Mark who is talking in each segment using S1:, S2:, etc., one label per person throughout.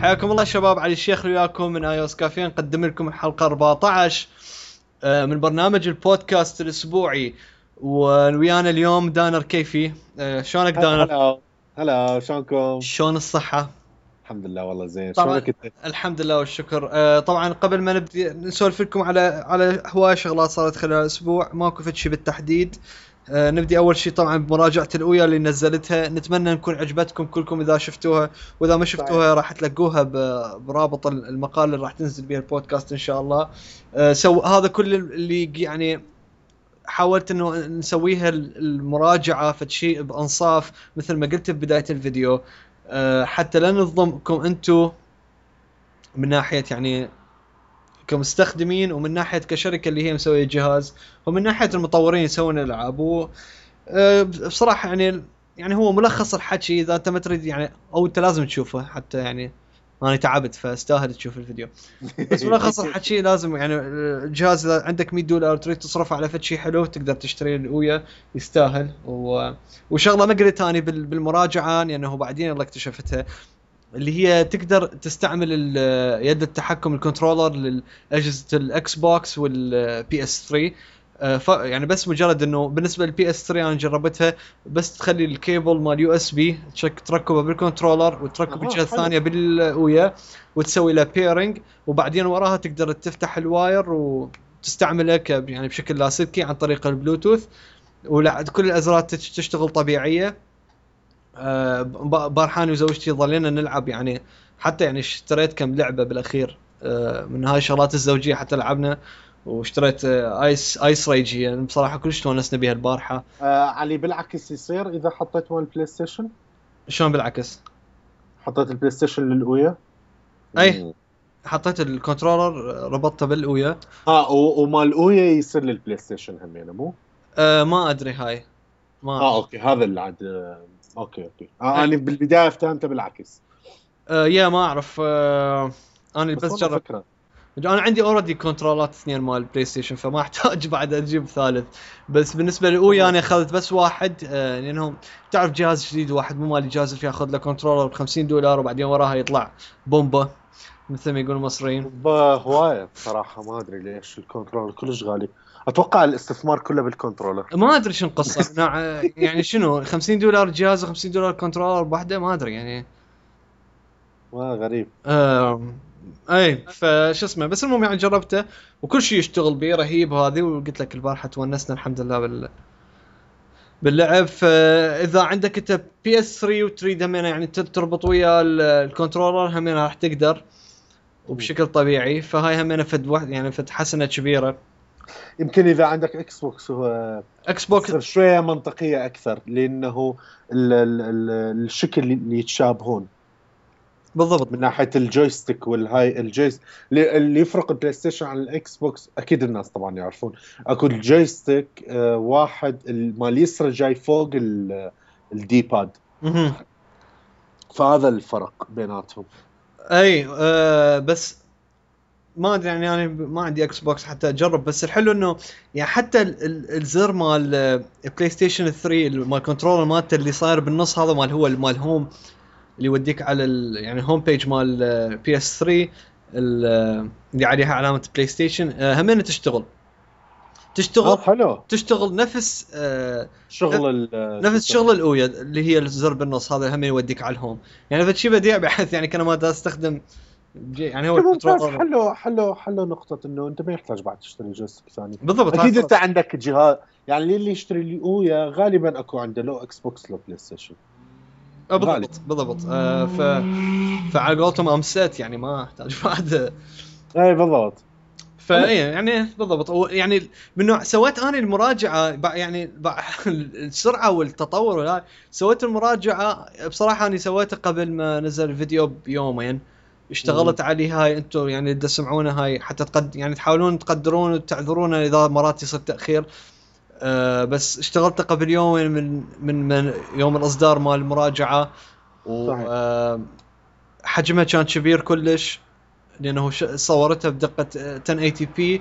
S1: حياكم الله شباب، علي الشيخ وياكم من iOS كافيه. نقدم لكم الحلقة 14 من برنامج البودكاست الأسبوعي. ويانا اليوم دانر كيفي. شلونك
S2: هلا
S1: دانر؟
S2: هلا هلا شلونكم؟
S1: شلون الصحة؟
S2: الحمد لله والله زين.
S1: طبعا
S2: شلونك انت؟
S1: الحمد لله والشكر. طبعا قبل ما نبدي نسولف لكم على هواي شغلات صارت خلال الأسبوع، ماكو فد شيء بالتحديد. نبدي اول شيء طبعا بمراجعه الاويا اللي نزلتها، نتمنى نكون عجبتكم كلكم اذا شفتوها، واذا ما
S2: صحيح.
S1: شفتوها راح تلقوها برابط المقال اللي راح تنزل بيه البودكاست ان شاء الله. هذا كل اللي يعني حاولت انه نسويها المراجعه فد شيء بانصاف مثل ما قلت ببدايه الفيديو، حتى لا نظلمكم انتم من ناحيه يعني كمستخدمين، ومن ناحيه كشركه اللي هي مسويه الجهاز، ومن ناحيه المطورين يسوون الالعاب. بصراحة يعني هو ملخص الحكي، إذا أنت ما تريد يعني أو أنت لازم تشوفه، حتى يعني أنا تعبت فاستاهل تشوف الفيديو. بس ملخص الحكي لازم يعني الجهاز إذا عندك $100 تريد تصرف على فد شيء حلو تقدر تشتري الأويا، يستاهل. وشغلة ما قلت أنا بالمراجعة لأنه يعني بعدين الله اكتشفتها، اللي هي تقدر تستعمل يد التحكم الكنترولر لأجهزة الإكس بوكس والبي اس 3. يعني بس مجرد انه بالنسبه للبي اس 3 انا جربتها، بس تخلي الكيبل مال يو اس بي تركبه بالكنترولر وتركب الجهه
S2: حلو.
S1: الثانيه بالاويا وتسوي له بيرنج، وبعدين وراها تقدر تفتح الواير وتستعمله يعني بشكل لاسلكي عن طريق البلوتوث، وكل الازرار تشتغل طبيعيه. بارحاني وزوجتي ظلينا نلعب يعني، حتى يعني اشتريت كم لعبه بالاخير من هاي الشغلات الزوجيه، حتى لعبنا واشتريت ايس ريج، يعني بصراحه كلش تونسنا بها البارحه.
S2: علي بالعكس يصير اذا حطيت مال البلاي ستيشن.
S1: شلون بالعكس؟
S2: حطيت البلاي ستيشن للأويا.
S1: اي
S2: مم.
S1: حطيت الكنترولر ربطته بالاويا.
S2: ومال الأويا يصير للبلاي ستيشن همينه مو؟
S1: ما ادري هاي، ما
S2: اوكي هذا اللي عاد. اوكي
S1: اي
S2: انا بالبدايه فهمته بالعكس.
S1: يا ما اعرف. انا
S2: بس
S1: بس
S2: والله
S1: جرب.
S2: فكره.
S1: انا عندي اوريدي كنترولات اثنين مال البلاي ستيشن، فما احتاج بعد اجيب ثالث. بس بالنسبه للاويا
S2: تمام.
S1: انا اخذت بس واحد، لانهم تعرف جهاز جديد واحد مو مال الجهاز اللي ياخذ له كنترولر ب$50 وبعدين وراها يطلع بومبا مثل ما يقولوا المصريين.
S2: هوايه صراحه ما ادري ليش الكنترولر كلش غالي. اتوقع الاستثمار كله بالكنترولر.
S1: ما ادري شنو القصه يعني شنو $50 جهاز و$50 كنترولر بواحده، ما ادري يعني.
S2: ما غريب.
S1: اي فش اسمه، بس المهم يعني جربته وكل شيء يشتغل بيه رهيب هذه، وقلت لك البارحه تونسنا الحمد لله باللعب. فاذا عندك انت بي اس 3 وتريد همين يعني تربط ويا الكنترولر همين راح تقدر وبشكل طبيعي، فهاي همين فد واحد يعني فد حسنه كبيره.
S2: يمكن اذا عندك اكس بوكس هو
S1: اكس بوكس
S2: تصير شويه منطقيه اكثر لانه الشكل اللي يتشابهون
S1: بالضبط.
S2: من ناحيه الجويستيك والهاي اللي يفرق البلاي ستيشن عن الاكس بوكس اكيد الناس طبعا يعرفون. اكو الجويستيك واحد مال اليسرى جاي فوق الدي باد.
S1: مهم.
S2: فهذا الفرق بيناتهم.
S1: اي بس ما ادري يعني انا ما عندي اكس بوكس حتى اجرب، بس الحلو انه يعني حتى الزر مال بلاي ستيشن 3 مال كنترولر مالته اللي صاير بالنص، هذا مال هو مال هوم اللي يوديك على يعني هوم بيج مال بي اس 3 اللي عليها علامه بلاي ستيشن، همين تشتغل
S2: حلو.
S1: تشتغل نفس
S2: شغل شو
S1: نفس
S2: يسمونه.
S1: شغل الاويا اللي هي الزر بالنص، هذا هم يوديك على الهوم. يعني فشي بديع بحيث يعني كان ما دا استخدم يعني هو
S2: ممتاز.
S1: الكنترولر.
S2: حلو نقطة انه انت ما يحتاج بعد تشتري جويستيك ثاني.
S1: بالضبط هاي
S2: اكيد انت
S1: خلاص.
S2: عندك جهاز. يعني اللي يشتري لي اويا غالبا اكو عنده لو اكس بوكس لو بلاي ستيشن. غالبا.
S1: بالضبط. فعلى قولتهم امسيت يعني ما احتاج بعد.
S2: اي بالضبط.
S1: فاي
S2: حلو.
S1: يعني بالضبط يعني من نوع سويت انا المراجعه يعني السرعه والتطور سويت المراجعه بصراحه اني سويتها قبل ما نزل الفيديو بيومين.
S2: مم.
S1: اشتغلت عليه هاي انتم يعني تسمعونه هاي حتى يعني تحاولون تقدرون وتعذرون اذا مرات يصير تاخير. بس اشتغلت قبل يومين من يوم الاصدار مال المراجعه.
S2: صحيح.
S1: وحجمها كان كبير كلش، لانه صورتها بدقه 1080 بي،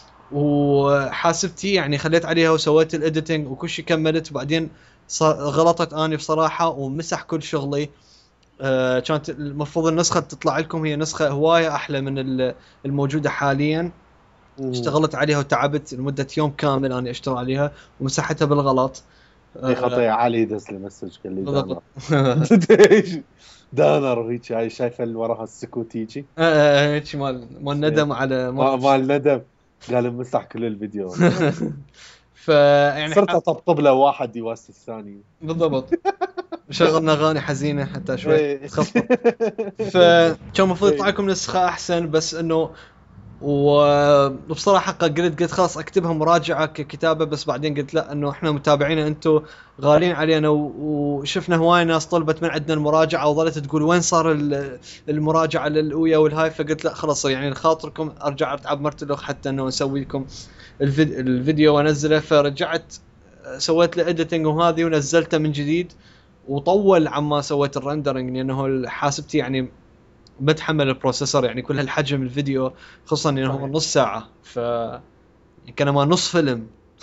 S1: وحاسبتي يعني خليت عليها وسويت الاديتنج وكل شيء كملت، وبعدين غلطت اني بصراحه ومسح كل شغلي. كانت المفروض النسخه تطلع لكم هي نسخه هوايه احلى من الموجوده حاليا. اشتغلت عليها وتعبت لمده يوم كامل اني اشتغل عليها ومسحتها بالغلط.
S2: اي خطية. علي دز لي مسج قال لي
S1: بالضبط.
S2: دانر. دانر وهيك، هاي شايفه اللي وراها السكوت يجي
S1: هيك مال ندم على
S2: مال ندم. قال مسح كل الفيديو.
S1: يعني
S2: صرت اطبطب له واحد يواس الثاني.
S1: بالضبط. شغلنا اغاني حزينه حتى شوي
S2: إيه.
S1: تخفض. فكان المفروض يطلع
S2: إيه.
S1: لكم نسخه احسن، بس انه وبصراحه قلت خلاص اكتبها مراجعه ككتابه، بس بعدين قلت لا، انه احنا متابعينا انتم غالين علينا، وشفنا هواي ناس طلبت من عندنا المراجعه وظلت تقول وين صار المراجعه للأويا والهاي. فقلت لا خلاص يعني خاطركم ارجع اتعب مرتلخ حتى انه نسوي لكم الفيديو وانزله. فرجعت سويت له اديتنج وهذه ونزلته من جديد، وطول عما سويت الرندرنج لانه حاسبتي يعني بتحمل البروسيسور يعني كل هالحجم الفيديو، خصوصا انه هو نص ساعه، ف كان ما نص فيلم.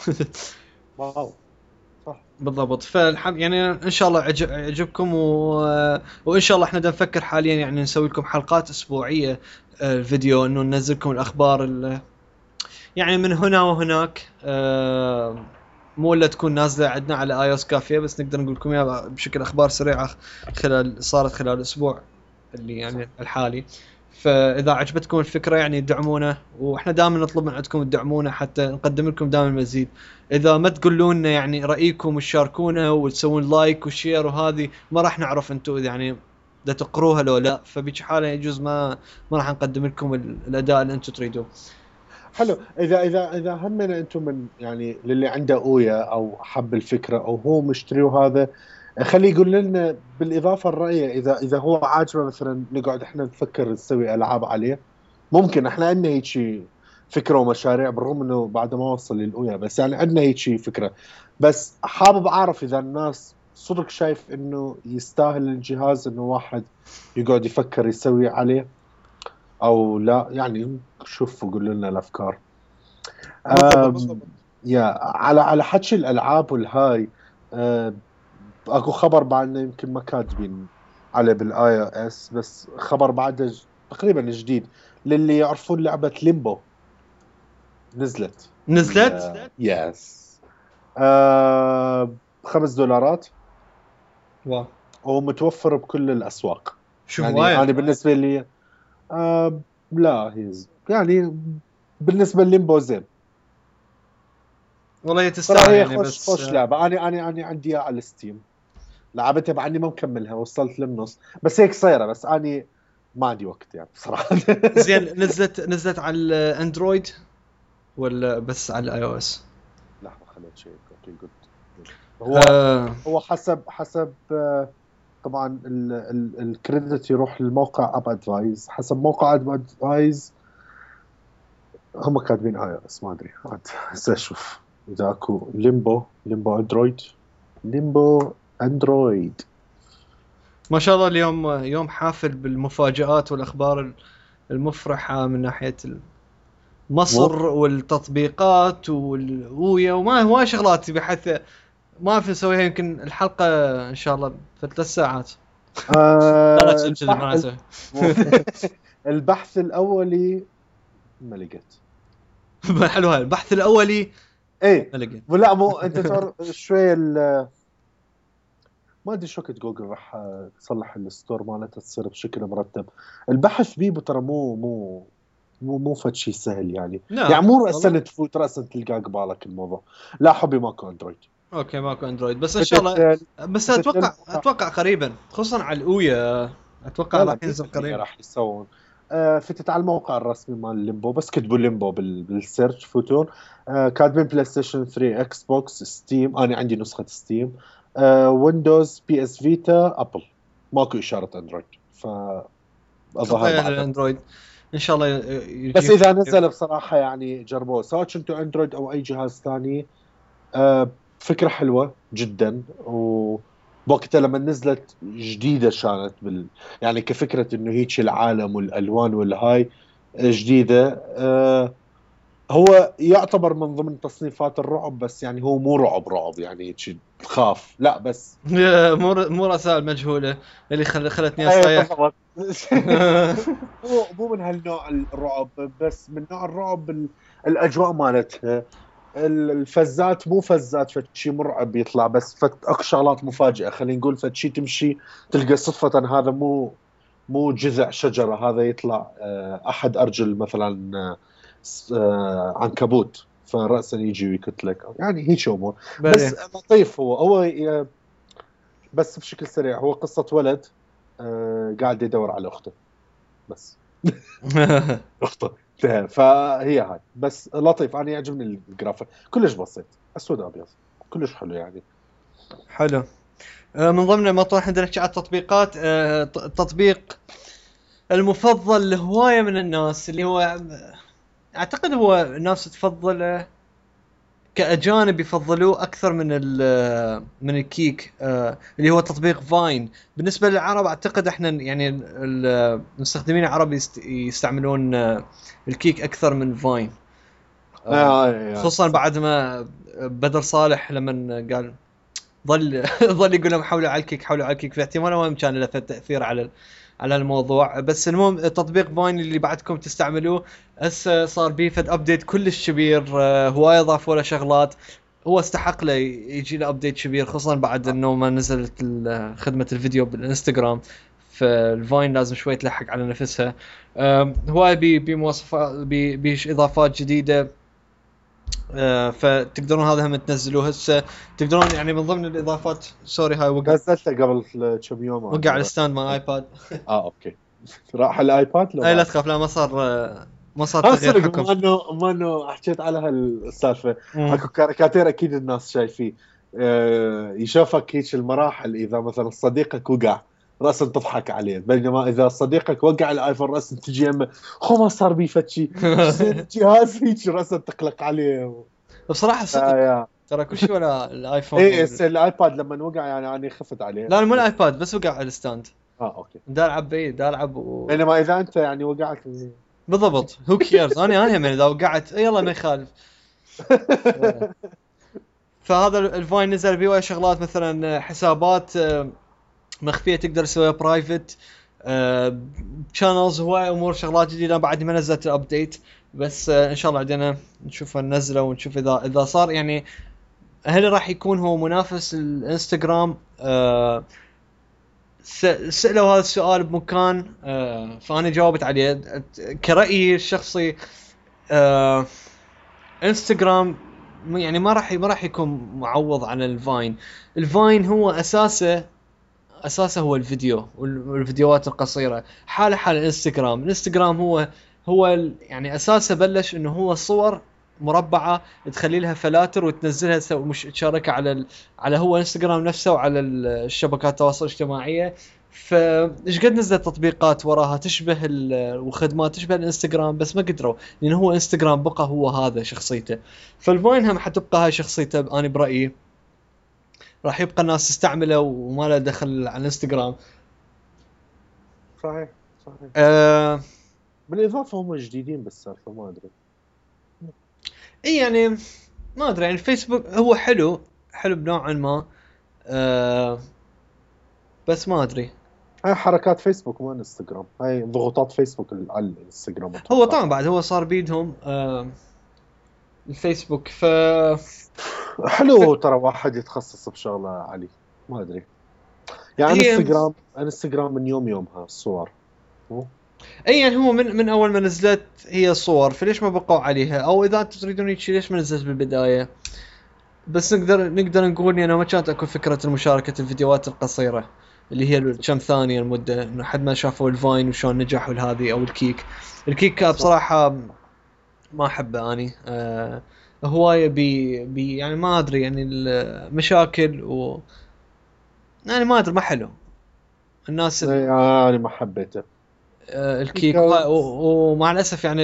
S2: واو صح.
S1: بالضبط. يعني ان شاء الله يعجبكم وان شاء الله احنا دا نفكر حاليا يعني نسوي لكم حلقات اسبوعيه الفيديو، انه ننزل لكم الاخبار يعني من هنا وهناك. مو الا تكون نازله عندنا على اي او اس كافيه، بس نقدر نقول لكم اياها بشكل اخبار سريعه صارت خلال الاسبوع اللي يعني الحالي. فاذا عجبتكم الفكره يعني دعمونا، واحنا دائما نطلب من عندكم تدعمونا حتى نقدم لكم دائما مزيد. اذا ما تقولون لنا يعني رايكم وتشاركونا وتسوون لايك وشير وهذه، ما راح نعرف انتم يعني دا تقروها لو لا، فبيجي حاله يجوز ما راح نقدم لكم الاداء اللي انتم تريدوه.
S2: حلو. اذا همنا انتم من يعني للي عنده اويا او حب الفكره او هو مشتري وهذا، خليه يقول لنا بالاضافه الرايه اذا هو عاجبه مثلا نقعد احنا نفكر نسوي العاب عليه. ممكن احنا عندنا هيك شيء فكره ومشاريع بالرغم انه بعد ما وصل للاويا، بس يعني عندنا هيك شيء فكره. بس حابب اعرف اذا الناس صدق شايف انه يستاهل الجهاز انه واحد يقعد يفكر يسوي عليه او لا. يعني شوفوا قولوا لنا الافكار. يا على حكي الالعاب والهاي. اكو خبر بعدنا يمكن ما كاتبين عليه بالاي او اس، بس خبر بعده تقريبا جديد للي يعرفون لعبه ليمبو. نزلت يس. $5
S1: واو.
S2: ومتوفر بكل الاسواق.
S1: شو
S2: يعني
S1: هواية.
S2: انا بالنسبه لي لا هي يعني بالنسبه لليمبو زين.
S1: والله
S2: صراحه
S1: تستاهل
S2: هي
S1: يعني،
S2: خوش
S1: بس
S2: لعبه. انا عندي اياها على الستيم. لعبتها بعدني ما مكملها، وصلت للنص بس هيك صايره. بس اني ما عندي وقت يعني بصراحه.
S1: زين. نزلت على الاندرويد ولا بس على الاي او اس؟
S2: لحظه خليت شيء. اوكي جود. هو حسب طبعا الكريدت يروح للموقع اب ادفايز. حسب موقع اب ادفايز هم كاتبين اي او اس. ما ادري عاد هسه اشوف اذا اكو ليمبو اندرويد.
S1: ما شاء الله اليوم يوم حافل بالمفاجآت والاخبار المفرحه من ناحيه مصر والتطبيقات والويا وما هواي شغلات، بحيث ما في نسويها يمكن الحلقه ان شاء الله في 3 ساعات. لا تسجل بالمناسبه.
S2: البحث الاولي ما لقيت.
S1: حلو هاي البحث الاولي.
S2: ايه
S1: ما لقيت.
S2: لا مو انت تعرف شوي ما ادري شو وقت جوجل راح تصلح الستور مالتها تصير بشكل مرتب. البحث بيه ترى مو فد شيء سهل يعني.
S1: لا
S2: يعني مو راسا
S1: والله.
S2: تفوت راسا تلقى قبالك الموضوع. لا حبي ماكو اندرويد.
S1: اوكي ماكو اندرويد، بس ان شاء الله. بس اتوقع قريبا، خصوصا على الاويا اتوقع راح ينزل قريبا.
S2: راح يسوون. فتت على الموقع الرسمي مال ليمبو، بس كتبوا ليمبو بالسيرش فوتون. كاتبين بلاي ستيشن 3 اكس بوكس ستيم. انا عندي نسخه ستيم. ويندوز بي اس فيتا ابل. ماكو اشاره اندرويد. ف الظاهر بعد
S1: الاندرويد ان شاء الله
S2: بس اذا نزل بصراحه يعني جربوه سواء كنتوا اندرويد او اي جهاز ثاني. فكره حلوه جدا. ووقتها لما نزلت جديده كانت يعني كفكره انه هيك العالم والالوان والهاي جديده. هو يعتبر من ضمن تصنيفات الرعب، بس يعني هو مو رعب يعني شيء تخاف، لا بس
S1: مو رسائل مجهولة اللي خلتني
S2: ايه
S1: اصيح.
S2: بالضبط. مو من هالنوع الرعب، بس من نوع الرعب الاجواء مالتها. الفزات مو فزات فشي مرعب يطلع، بس اكو شغلات مفاجئه، خلينا نقول فشي تمشي تلقى صدفه هذا مو جذع شجره، هذا يطلع احد ارجل مثلا عنكبوت، فراسا يجي ويقتلك، يعني هيك امور. بس
S1: بلي.
S2: لطيف هو بس بشكل سريع، هو قصه ولد قاعد يدور على اخته بس. اخته انتهى. فهي هاي بس لطيف، انا يعجبني الجرافيك، كلش بسيط، اسود ابيض، كلش حلو يعني.
S1: حلو. من ضمن ما طرح عندنا نحكي على التطبيقات. التطبيق المفضل لهواية من الناس اللي هو اعتقد هو الناس تفضله كأجانب، يفضلوه أكثر من الكيك، اللي هو تطبيق فاين. بالنسبة للعرب أعتقد إحنا يعني المستخدمين العرب يستعملون الكيك أكثر من فاين. خصوصا
S2: صح.
S1: بعد ما بدر صالح لما قال ظل ظل يقول لهم حولوا على الكيك، حولوا على الكيك، في احتمال ما كان له تأثير على الموضوع. بس المهم تطبيق فاين اللي بعدكم تستعملوه هسه صار بيه فد ابديت كلش كبير، هوايه ضافوا له شغلات. هو استحق له يجي له ابديت كبير، خصوصا بعد انه ما نزلت خدمه الفيديو بالانستغرام. فالفاين لازم شوي تلحق على نفسها. هواي بمواصفات باضافات جديده. فتقدرون هذا هم تنزلوه هسه. تقدرون يعني من ضمن الاضافات، سوري هاي
S2: نزلته قبل كم يوم
S1: وقع على
S2: انا.
S1: الستاند مع ايباد.
S2: اوكي. راح الايباد لو
S1: اي لا
S2: ما
S1: تخاف، لا ما صار تغيير
S2: صدق،
S1: حكم.
S2: ما انه حكيت على هالسالفه.
S1: مم.
S2: اكو كاريكاتير اكيد الناس شايفيه، يشوفك هيك المراحل، اذا مثلا صديقك وقع راسا تضحك عليه، بينما اذا صديقك وقع الايفون راسا تجي يمه خو ما صار بي فتشي يصير الجهاز هيك راسا تقلق عليه.
S1: بصراحه صدق
S2: يا
S1: ترى كل شيء ولا الايفون
S2: ايه الايباد لما وقع يعني انا خفت عليه.
S1: لا مو الايباد بس وقع على الستاند.
S2: اوكي.
S1: دا العب بعيد، دا العب
S2: بينما اذا انت يعني وقعت
S1: بالضبط هو كيرز. انا هم اذا وقعت يلا ما يخالف. فهذا الفاين نزل فيه شغلات مثلا حسابات مخفيه تقدر تسويها برايفت، شانلز، هواي امور شغلات جديده بعد ما نزلت الابديت. بس ان شاء الله عندنا نشوفها ننزله ونشوف اذا صار يعني هل راح يكون هو منافس الانستغرام. سألوا هذا السؤال بمكان، فانا جاوبت عليه كرأيي الشخصي. انستغرام يعني ما راح يكون معوض عن الفاين. الفاين هو اساسه هو الفيديو والفيديوهات القصيره، حال الانستغرام هو يعني اساسه بلش انه هو صور مربعه تخلي لها فلاتر وتنزلها مش تشاركها على هو انستغرام نفسه وعلى الشبكات التواصل الاجتماعيه. فايش قد نزلت تطبيقات وراها تشبه وخدمات تشبه الانستغرام، بس ما قدروا لان هو انستغرام بقى هو هذا شخصيته. فالفاين هم حتبقى هاي شخصيته انا برايي. راح يبقى الناس تستعمله وما له دخل على الانستغرام.
S2: صحيح صحيح.
S1: آه
S2: بالاضافه هم جديدين بالسالفه، ما ادري.
S1: اي يعني ما ادري، يعني الفيسبوك هو حلو بنوع ما. آه بس ما ادري.
S2: هاي حركات فيسبوك مو انستغرام، هاي ضغوطات فيسبوك على الانستغرام
S1: هو
S2: اتوقع.
S1: طبعا بعد هو صار بيدهم الفيسبوك.
S2: حلو ترى واحد يتخصص بشغله علي، ما ادري يعني.
S1: هي
S2: انستغرام من يومها الصور.
S1: اي يعني هو من اول ما نزلت هي صور، فليش ما بقوا عليها؟ او اذا انتم تريدون هيك ليش ما نزلت بالبدايه؟ بس نقدر نقول انه ما كانت اكو فكره مشاركه الفيديوهات القصيره اللي هي كم ثانيه المده، انه حد ما شافوا الفاين وشون نجحوا هذه او الكيك بصراحه ما احبه اني. هوايه بي يعني ما ادري يعني المشاكل يعني ما ادري، ما حلو الناس
S2: يعني ما حبيته
S1: الكيك ومع الاسف يعني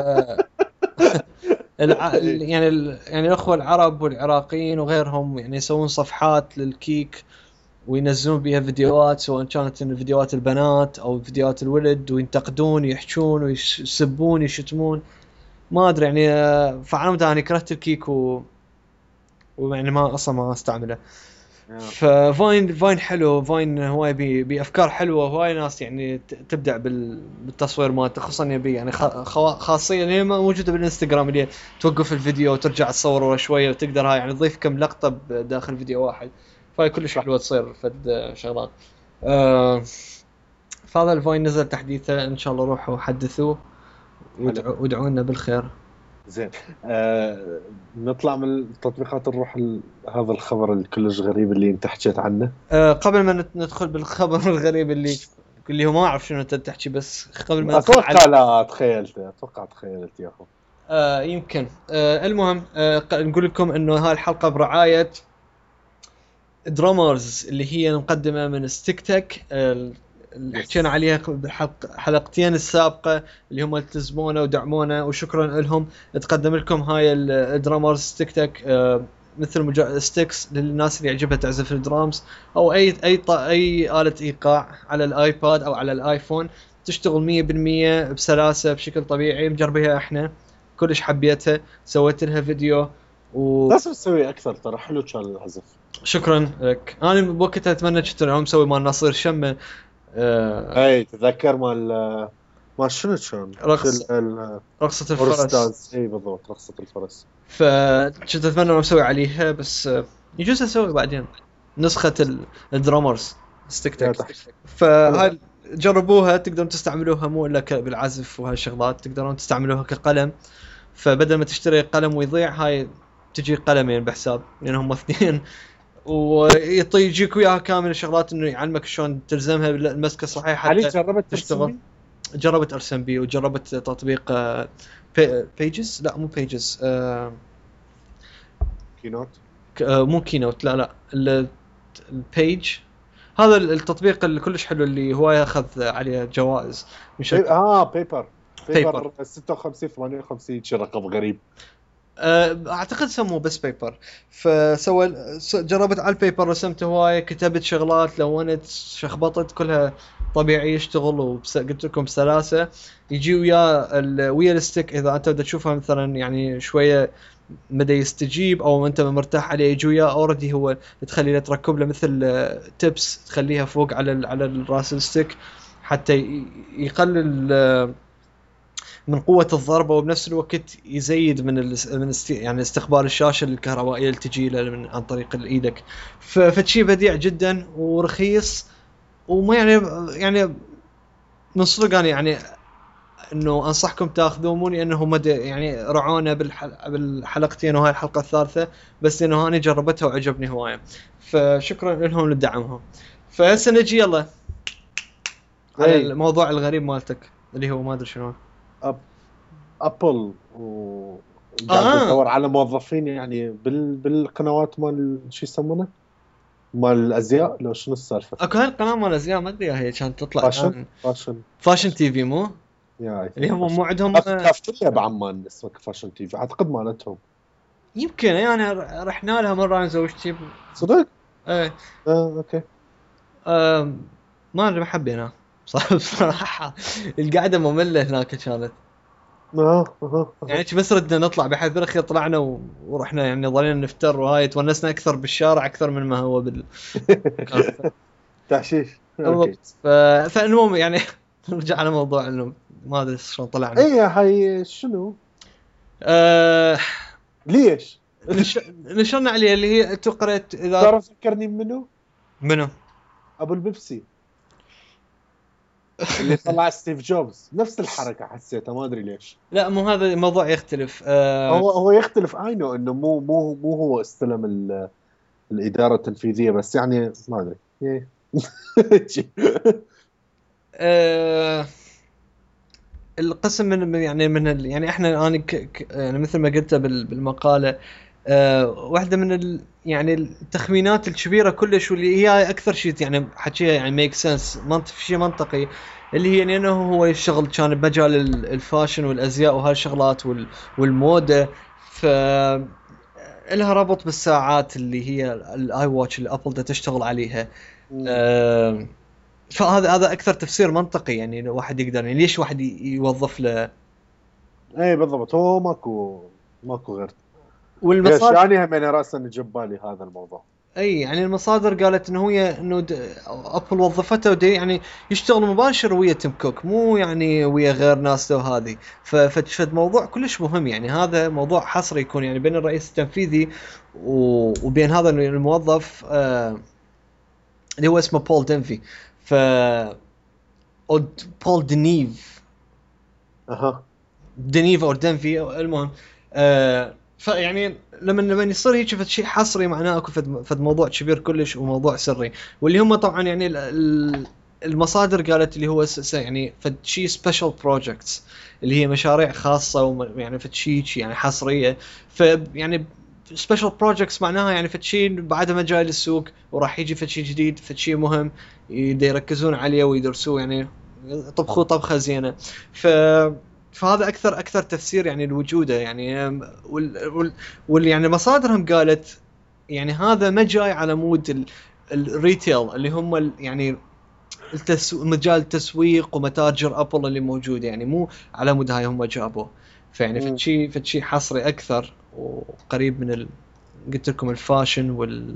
S1: يعني الاخوه العرب والعراقيين وغيرهم يعني يسوون صفحات للكيك وينزلون بها فيديوهات، سواء كانت فيديوهات البنات او فيديوهات الولد، وينتقدون يحجون ويسبون يشتمون. ما ادري يعني فعلا انا كرهت الكيك ويعني ما اصلا ما استعمله. فاين حلو، فاين هواي بافكار حلوه، هواي ناس يعني تبدع بالتصوير مالته، خصوصا يبي يعني خاصيه اللي موجوده بالانستغرام اللي توقف الفيديو وترجع تصوره شويه وتقدر هاي يعني تضيف كم لقطه بداخل فيديو واحد. فهاي كلش حلوه تصير فد شغلات. آه فهذا الفاين نزل تحديثه، ان شاء الله روحوا حدثوه وادعوا لنا بالخير.
S2: زين. نطلع من التطبيقات نروح هذا الخبر الكلش غريب اللي انت حكيت عنه.
S1: قبل ما ندخل بالخبر الغريب اللي هو ما اعرف شنو انت تحكي، بس قبل ما ندخل
S2: اتوقع لا تخيلت يا اخو.
S1: يمكن المهم نقول لكم انه هاي الحلقه برعايه درامرز اللي هي مقدمه من ستيك تك اللي حكينا عليها بالحلقتين السابقه، اللي هم التزمونا ودعمونا وشكرا لهم. تقدم لكم هاي الدرامرز ستيك تك مثل ستيكس للناس اللي يعجبها تعزف الدرامز او اي آلة ايقاع على الايباد او على الايفون، تشتغل 100% بسلاسه بشكل طبيعي. مجربيها احنا كلش حبيتها، سويت لها فيديو
S2: لازم تسوي اكثر، ترى حلو كان العزف.
S1: شكرا لك. انا بوقتها اتمنى كنت اليوم مسوي مال ناصير شمه
S2: اي تذكر ما شنو كان
S1: رقصة الفرس.
S2: اي بالضبط، رقصة الفرس.
S1: فكنت اتمنى انه اسوي عليها، بس يجوز اسوي بعدين نسخة الدرامرز ستيك تك. فهاي جربوها، تقدرون تستعملوها مو الا بالعزف وهالشغلات، تقدرون تستعملوها كقلم. فبدل ما تشتري قلم ويضيع، هاي تجي قلمين بحساب لان هم اثنين، ويجيك وياها كامل الشغلات انه يعلمك شلون تلزمها بالمسكه الصحيحه
S2: حتى
S1: جربت تشتغل. جربت ارسم بي وجربت تطبيق بيجز، لا مو بيجز،
S2: كينوت.
S1: مو كينوت، لا البيج. هذا التطبيق اللي كلش حلو اللي هو ياخذ عليه جوائز
S2: بيبر 56 58 شي رقم غريب.
S1: اعتقد سموه بس بيبر. جربت على البيبر، رسمت هوايه، كتبت شغلات، لونت، شخبطت، كلها طبيعي يشتغل قلت لكم بسلاسه. يجي ويا الستيك اذا انت بدك تشوفها مثلا يعني شويه مدى يستجيب او انت مرتاح عليه، يجي وياه اوريدي هو تخلي له تركب له مثل تيبس تخليها فوق على الراس الستيك حتى يقلل من قوة الضربة، وبنفس الوقت يزيد من يعني استقبال الشاشة الكهربائية اللي تجي له عن طريق ايدك. فشي بديع جدا ورخيص، وما يعني من صدق انا يعني انه انصحكم تاخذوه، مو لانه يعني رعونا بالحلقتين وهاي الحلقة الثالثة، بس لانه انا جربتها وعجبني هواية، فشكرا لهم لدعمهم. فهسه نجي يلا على الموضوع الغريب مالتك اللي هو ما ادري شنو.
S2: ابل قاعد تدور على موظفين يعني بالقنوات مال شو يسمونه مال الازياء، لو شنو السالفه؟
S1: اكو هالقناه مال الازياء ما ادري هي كانت تطلع
S2: فاشن
S1: تي في، مو اللي هم مو عندهم
S2: كافتيريا بعمان اسمه فاشن تي في اعتقد مالتهم.
S1: يمكن يعني رحنا لها مره انا وزوجتي
S2: صدق.
S1: ايه
S2: اوكي.
S1: ما ادري، ما حبينا صراحه القعده ممله هناك كانت. يعني بس ردنا نطلع بحيث بالاخير طلعنا ورحنا يعني ظلينا نفتر وهاي تونسنا اكثر بالشارع اكثر من ما هو
S2: تحشيش.
S1: فالمهم يعني نرجع على موضوع انه ما ادري شلون طلعنا.
S2: ايه هاي شنو ليش
S1: نشرنا عليه اللي هي انت قريت اذا
S2: تعرف ذكرني منو ابو البيبسي اللي طلع ستيف جوبز، نفس الحركه حسيتها ما ادري ليش.
S1: لا مو هذا الموضوع يختلف.
S2: هو يختلف عينه انه مو هو استلم الاداره التنفيذيه، بس يعني ما ادري
S1: القسم من يعني احنا انا يعني مثل ما قلت بالمقاله، واحده من يعني التخمينات الكبيره كلش واللي هي اكثر شيء يعني حكيها يعني ميك سنس شيء منطقي، اللي هي انه هو يشتغل كان بمجال الفاشن والازياء وهالشغلات والموده، ف لها ربط بالساعات اللي هي الاي واتش اللي ابل تشتغل عليها. فهذا اكثر تفسير منطقي يعني الواحد يقدر، يعني ليش واحد يوظف له
S2: اي بالضبط، هو ماكو غير.
S1: والمصادر
S2: يعني هم انا راسا جاب بالي هذا الموضوع.
S1: اي يعني المصادر قالت انه هي انه ابل وظفته ودي يعني يشتغل مباشر ويا تيم كوك، مو يعني ويا غير ناس له هذه. فد موضوع كلش مهم، يعني هذا موضوع حصري يكون يعني بين الرئيس التنفيذي وبين هذا الموظف اللي هو اسمه بول دنفي. ف أو بول دنيف،
S2: اها
S1: دنيف او دنفي المهم. فيعني لما يصير هيك فد شيء حصري معناه اكو فد موضوع كبير كلش وموضوع سري. واللي هم طبعا يعني المصادر قالت اللي هو يعني فد شيء سبيشال بروجكتس، اللي هي مشاريع خاصه يعني فد شيء يعني حصريه. فيعني سبيشال بروجكتس معناها يعني فد شيء بعد ما جاي للسوق وراح يجي فد شيء جديد، فد شيء مهم يركزون عليه ويدرسوه، يعني طبخوه طبخه زينه. فهذا اكثر تفسير يعني لوجوده يعني. يعني مصادرهم قالت يعني هذا ما جاي على مود الريتيل اللي هم يعني مجال التسويق ومتاجر ابل اللي موجوده، يعني مو على مود هاي هم جابوه. فيعني فد شيء حصري اكثر وقريب من قلت لكم الفاشن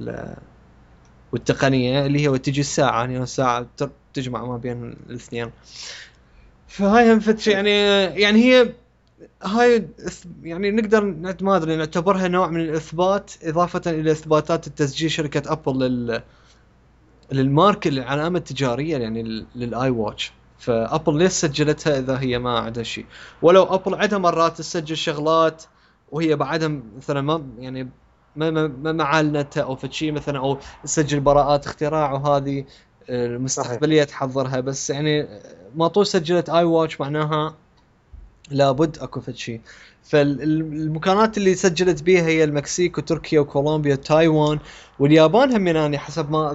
S1: والتقنيه اللي هي تجي الساعه، يعني الساعه تجمع ما بين الاثنين. فهاي هم فتش يعني هي هاي يعني نقدر ما ادري نعتبرها نوع من الاثبات اضافه الى اثباتات التسجيل شركه ابل للماركه العلامه التجاريه يعني للاي واتش. فابل ليش سجلتها اذا هي ما عندها شيء؟ ولو ابل عندها مرات تسجل شغلات وهي بعدها مثلا ما يعني ما معلنتها او فشي مثلا، او تسجل براءات اختراع وهذه المستقبليه تحضرها. بس يعني ما طول سجلت اي واتش معناها لابد اكو فشي. فالمكانات اللي سجلت بيها هي المكسيك وتركيا وكولومبيا وتايوان واليابان هم يعني حسب ما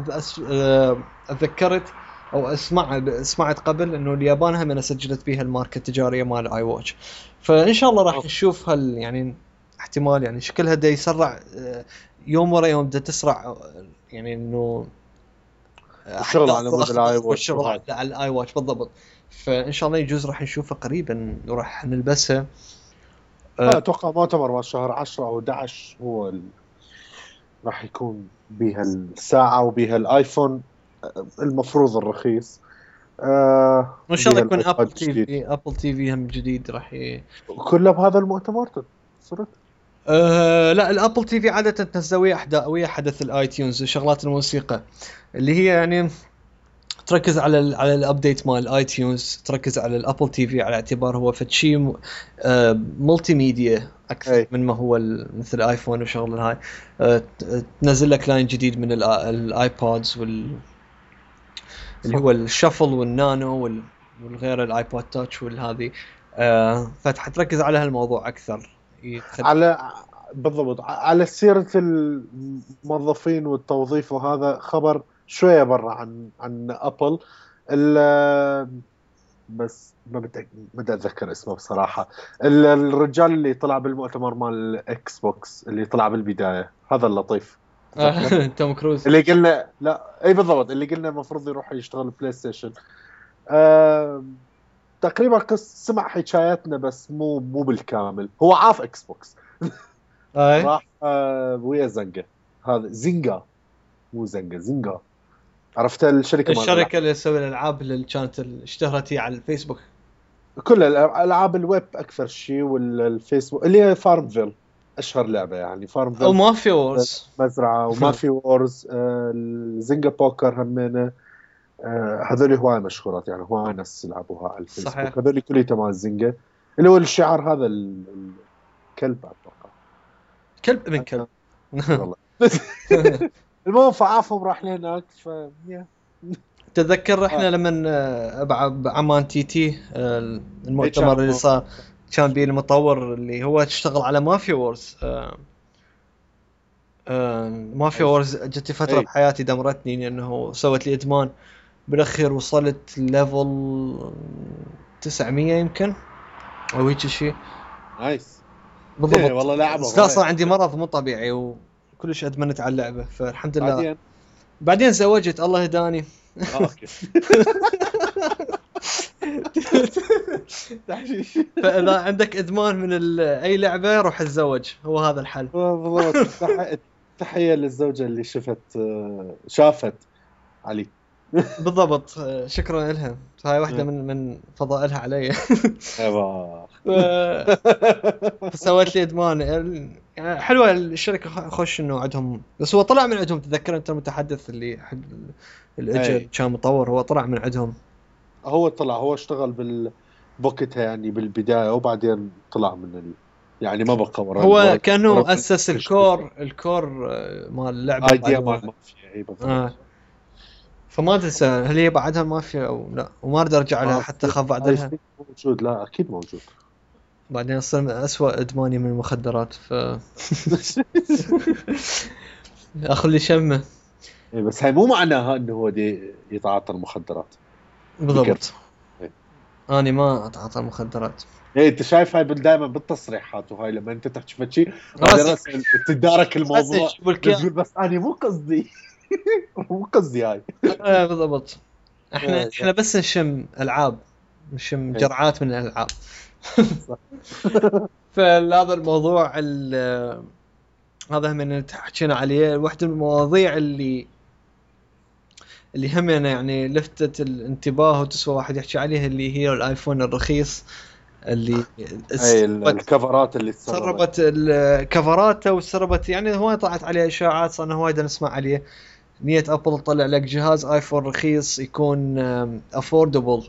S1: اتذكرت او سمعت قبل انه اليابان هم انا سجلت بيها الماركه التجاريه مال اي واتش. فان شاء الله راح نشوف هل يعني احتمال يعني شكلها دا يسرع يوم ورا يوم دا تسرع يعني انه
S2: الشغل على مود الاي واتش
S1: على الاي واتش بالضبط. فان شاء الله يجوز راح نشوفه قريبا وراح نلبسها.
S2: اتوقع مؤتمر مال شهر 10 او 11 هو راح يكون بها الساعه وبها الايفون المفروض الرخيص.
S1: وان شاء الله يكون ابل تي في هم جديد راح
S2: كله بهذا المؤتمر صرت.
S1: لا الابل تي في عاده تنزل ويا حدث الاي تيونز وشغلات الموسيقى اللي هي يعني تركز على الابديت مال الاي تيونز، تركز على الابل تي في على اعتبار هو فشي ملتي ميديا اكثر من ما هو مثل الايفون وشغل هاي. تنزل لك لاين جديد من الايبودز اللي هو الشفل والنانو والغير الايبود تاتش والهذه. فتح تركز على هالموضوع اكثر
S2: على بالضبط على سيرة الموظفين والتوظيف، وهذا خبر شوية برا عن أبل. بس ما بدي أتذكر اسمه بصراحة. الرجال اللي طلع بالمؤتمر مال الإكس بوكس اللي طلع بالبداية، هذا اللطيف
S1: توم كروز
S2: اللي قلنا لا اي بالضبط اللي قلنا المفروض يروح يشتغل بلاي ستيشن. تقريبا سمع حكاياتنا بس مو بالكامل. هو عاف اكس بوكس راح ويا زنقة، هذا زنقة مو زنقة. عرفت الشركة
S1: اللي تسوي الالعاب اللي كانت اشتهرت هي على الفيسبوك.
S2: كل الالعاب الويب اكثر شيء، والفيسبوك اللي هي فارمفيل اشهر لعبة يعني فارمفيل
S1: او مافيا وورز
S2: مزرعة ومافيا وورز. الزنقة بوكر همينه. هذول هواي مشهورات يعني هواي ناس يلعبوها على الفيسبوك. هذول كلهم تبع الزنقة اللي هو الشعار هذا الكلب اتوقع
S1: كلب من كلب
S2: والله. المهم فعافهم راح لهناك
S1: تذكر احنا لما بعمان تي المؤتمر اللي صار كان بيه المطور اللي هو تشتغل على مافيا وورز. مافيا وورز جت فترة بحياتي دمرتني لأنه سوت لي إدمان. بالأخير وصلت ليفل 900 يمكن أو هيك شيء.
S2: نايس
S1: بالضبط
S2: والله لعبة
S1: صار عندي مرض مو طبيعي وكلش أدمنت على اللعبة. فالحمد لله بعدين زوجت الله هداني.
S2: اوكي تحشيش.
S1: فاذا عندك ادمان من اي لعبه روح اتزوج، هو هذا الحل.
S2: بالضبط. تحية للزوجة اللي شافت علي.
S1: بالضبط. شكرا لها، هاي واحده
S2: آه.
S1: من فضائلها علي.
S2: ايوه.
S1: فسويت لي ادمان يعني حلوه الشركه، خوش انه عندهم، بس هو طلع من عندهم. تذكر انت المتحدث اللي حق الاجل
S2: اي
S1: كان مطور، هو طلع من عندهم.
S2: هو اشتغل بالبوكيتها يعني بالبداية، وبعدين طلع يعني ما بقى
S1: هو
S2: ورا
S1: كانه اسس
S2: الشركة.
S1: الكور مال اللعبه
S2: ايديا
S1: بعد
S2: مال
S1: ما
S2: مافيا، اي
S1: آه.
S2: بالضبط.
S1: فما ادري هل هي بعدها مافيا او لا، وما اريد ارجع لها حتى اخاف بعد
S2: اي
S1: لها
S2: ثينك موجود، لا اكيد موجود.
S1: بعدين اصير اسوأ ادماني من المخدرات. اخذ لي شمه.
S2: إيه بس هاي مو معناها انه هو دي يتعاطى المخدرات. بكر.
S1: بالضبط. اني ما اتعاطى المخدرات.
S2: ايه انت شايف هاي دائما بالتصريحات، وهاي لما انت تحكي فشي بعدين
S1: راسي
S2: راسا تدارك الموضوع
S1: شوف الكيان.
S2: بتقول بس انا مو قصدي. مو قصدي هاي.
S1: بالضبط.
S2: إيه،
S1: احنا بس نشم العاب، نشم
S2: إيه،
S1: جرعات من الالعاب.
S2: صح.
S1: فهذا الموضوع هذا هم حكينا عليه. واحدة من المواضيع اللي هم يعني لفتت الانتباه وتسوى واحد يحكي عليها، اللي هي الايفون الرخيص اللي
S2: اي
S1: سربت
S2: الكفرات اللي تسربت.
S1: الكفرات، وسربت يعني هواي طلعت عليها اشاعات، صرنا هواي نسمع عليه. نية ابل تطلع لك جهاز ايفون رخيص يكون افوردبل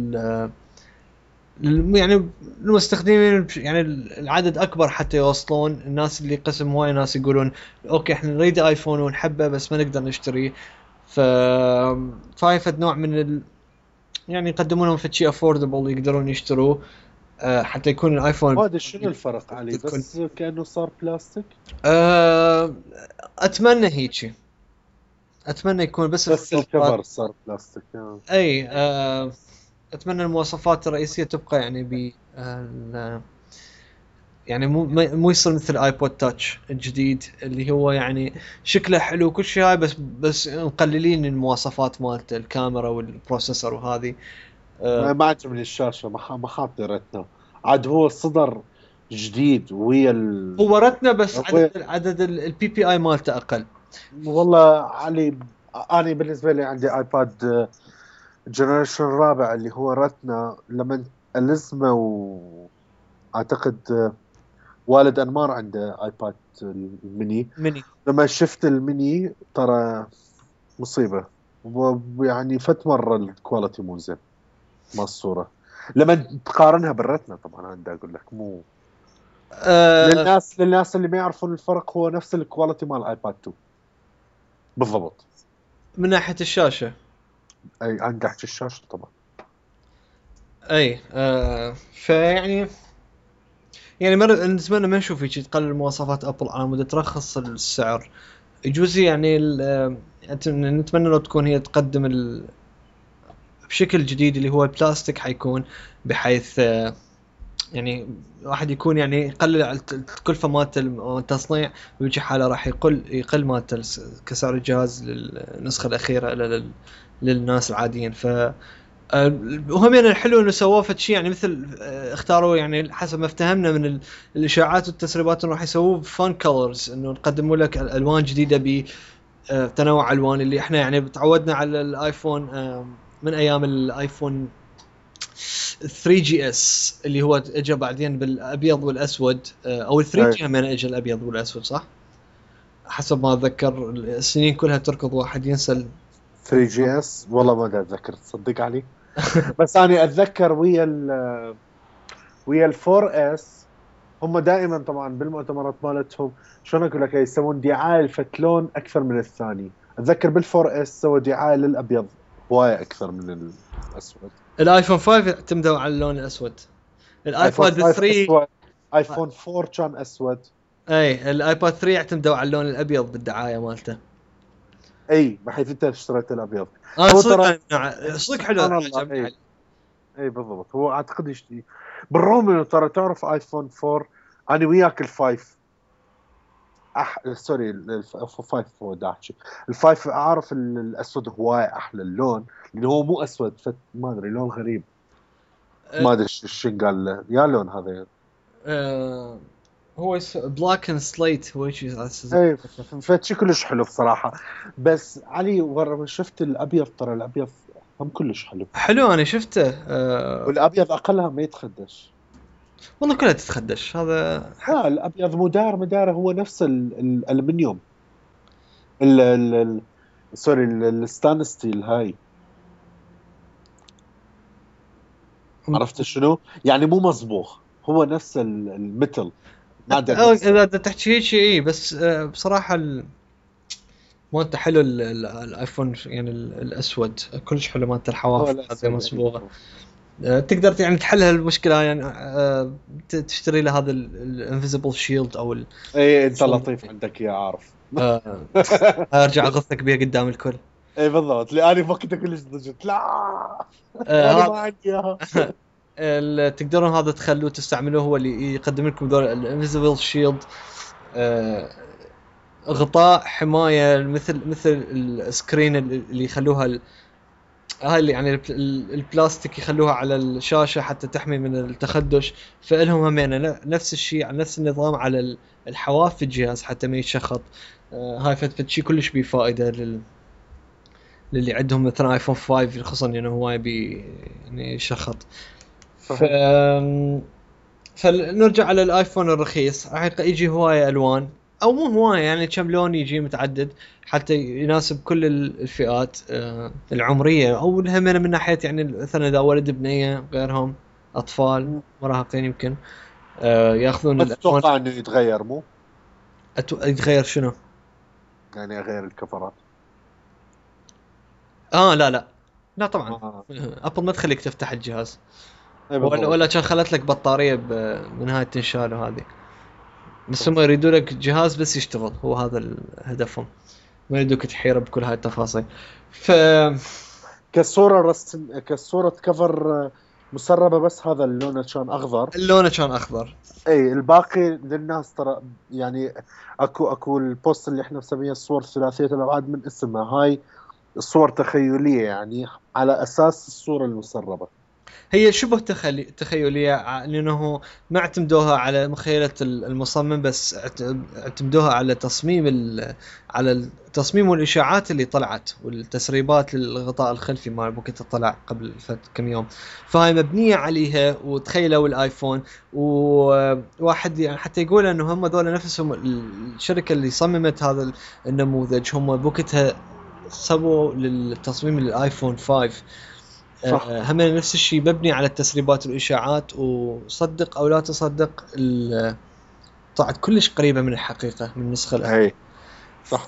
S1: يعني المستخدمين، يعني العدد اكبر حتى يوصلون الناس اللي قسم هواي ناس يقولون اوكي احنا نريد ايفون ونحبه بس ما نقدر نشتريه. ف فايفد نوع من يعني يقدمون لهم شيء افوردبل يقدرون يشتروه، حتى يكون الايفون
S2: هذا شنو الفرق عليه؟
S1: تكون
S2: بس كأنه صار بلاستيك.
S1: أه اتمنى هيك، اتمنى يكون بس
S2: بس
S1: الخطوات.
S2: الكفر صار بلاستيك.
S1: اي اتمنى المواصفات الرئيسيه تبقى يعني يعني مو يصير مثل ايبود تاتش الجديد اللي هو يعني شكله حلو وكل شيء هاي، بس مقللين المواصفات مالته، الكاميرا والبروسيسور وهذه.
S2: ما عجبني الشاشة، ما حاطي ريتنا. عاد هو صدر جديد ويا
S1: هو رتنا بس
S2: هو
S1: عدد البي بي اي مالته اقل.
S2: والله علي. أنا بالنسبة لي عندي آيباد جنريشن رابع اللي هو رتنا. لما الزمه وأعتقد والد أنمار عنده آيباد الميني.
S1: ميني.
S2: لما شفت الميني ترى مصيبة. ويعني فت مرة الكواليتي مو زين ما الصورة. لما تقارنها بالرتنا طبعا أنا بدي أقول لك مو.
S1: آه
S2: للناس اللي ما يعرفون الفرق، هو نفس الكواليتي مال الايباد 2 بالضبط.
S1: من ناحيه الشاشه.
S2: اي عندي احكي الشاشة طبعا.
S1: اي فيعني يعني نتمنى ما نشوف هيك تقلل مواصفات ابل على مود ترخص السعر. يجوز يعني نتمنى لو تكون هي تقدم بشكل جديد اللي هو البلاستيك حيكون، بحيث يعني واحد يكون يعني يقلل على الكلفة مالت التصنيع، ويجي حاله راح يقل مالت كسعر الجهاز للنسخة الأخيرة للناس العاديين. ف وهم يعني الحلو انه سووا فد شيء يعني مثل اختاروا يعني حسب ما افتهمنا من الاشاعات والتسريبات انه راح يسووه فان كولرز، انه يقدموا لك الوان جديده بتنوع الوان اللي احنا يعني تعودنا على الايفون من ايام الايفون 3 جي اس اللي هو اجى بعدين بالابيض والاسود، او 3
S2: اي
S1: جي هم اجى الابيض والاسود صح حسب ما اتذكر. السنين كلها تركض واحد ينسى
S2: 3 جي اس والله ما اتذكر تصدق علي. بس انا اتذكر ويا ال 4 اس. هم دائما طبعا بالمؤتمرات مالتهم شلون اقول لك يسوون دعايه الفتلون اكثر من الثاني. اتذكر بال 4 اس سووا دعايه للابيض هوايه اكثر من الاسود.
S1: الايفون 5 اعتمدوا على اللون الاسود.
S2: ايفون
S1: الايباد
S2: 5
S1: 3
S2: اسود. ايفون 4 كان اسود.
S1: اي الايباد 3 اعتمدوا على اللون الابيض بالدعايه مالته.
S2: اي بحيث انت اشتريت الابيض.
S1: انا
S2: هو ترى
S1: صدق حلو
S2: سبحان الله.
S1: عجبني
S2: اي
S1: عليه.
S2: اي بالضبط. هو اعتقد يشتري بالرغم انه ترى تعرف ايفون 4. انا وياك الفايف سوري الفايف هو داحشي. الفايف اعرف الاسود هواي احلى اللون، لانه هو مو اسود ما ادري لون غريب. ما ادري شو قال له يا لون هذا
S1: هو بلاك اند سليت هو شيء على اساس.
S2: اي فشي كلش حلو بصراحه. بس علي ورا شفت الابيض، ترى الابيض هم كلش حلو.
S1: حلو انا شفته
S2: والابيض اقلها ما يتخدش.
S1: والله كلها تتخدش هذا.
S2: لا الابيض مدار هو نفس الالمنيوم سوري الستان ستيل هاي. عرفت شنو يعني؟ مو مصبوغ، هو نفس المتل.
S1: اذا تحكي هيك اي بس بصراحه مالته حلو الايفون يعني الاسود كلش حلو مالته الحواف هذه مصبوغه. تقدر يعني تحل هالمشكله يعني تشتري له هذا الانفيزبل شيلد او
S2: اي انت لطيف عندك يا عارف.
S1: ارجع اغثك بيه قدام الكل.
S2: اي بالضبط، لاني فكرت كلش ضجت. لا انا ما عندي اياها.
S1: تقدرون هذا تخلوه تستعملوه، هو اللي يقدم لكم ذول الانفيزبل شيلد، غطاء حمايه مثل السكرين اللي يخلوها هاي اللي يعني البلاستيك يخلوها على الشاشه حتى تحمي من التخدش. فإلهم همين نفس الشيء على نفس النظام على الحواف في الجهاز حتى ما يتشخط. هاي فد شيء كلش بيه فائده للي عندهم مثلا ايفون 5 خصوصا انه هو يبي يعني يشخط. فنرجع على الايفون الرخيص، راح يجي هوايه الوان او مو هوايه يعني كم لون يجي متعدد حتى يناسب كل الفئات العمريه، او الهمنا من ناحيه يعني مثلا اذا ولد بنيه غيرهم اطفال مراهقين يمكن ياخذون
S2: الايفون. اتوقع انه يتغير مو
S1: يتغير شنو
S2: يعني غير الكفرات.
S1: لا طبعا ابل ما تخليك تفتح الجهاز ولا كان خلت لك بطاريه بنهايه تنشال وهذه. بس هم يريدوا لك جهاز بس يشتغل، هو هذا هدفهم، ما يريدوك تحيره بكل هاي التفاصيل.
S2: كصورة كفر مسربة، بس هذا اللون كان أخضر.
S1: اي
S2: الباقي للناس ترى يعني اكو البوست اللي احنا مسميه الصور ثلاثية الأبعاد من اسمها، هاي الصور تخيلية يعني على أساس الصورة المسربة.
S1: هي شبه تخيلية لأنه ما اعتمدوها على مخيلة المصمم، بس اعتمدوها على على التصميم والإشاعات اللي طلعت والتسريبات للغطاء الخلفي مال بوكيت طلع قبل كم يوم، فهي مبنية عليها. وتخيلوا الآيفون وواحد يعني حتى يقول أنه هم ذولا نفسهم الشركة اللي صممت هذا النموذج هم بوكيتها سووا للتصميم للآيفون 5. هم نفس الشيء مبني على التسريبات والإشاعات، وصدق أو لا تصدق طلعت كلش قريبة من الحقيقة من النسخة الأخيرة.
S2: صح.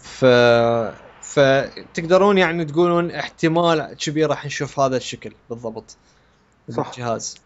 S1: فتقدرون يعني تقولون احتمال كبير راح نشوف هذا الشكل بالضبط بالجهاز.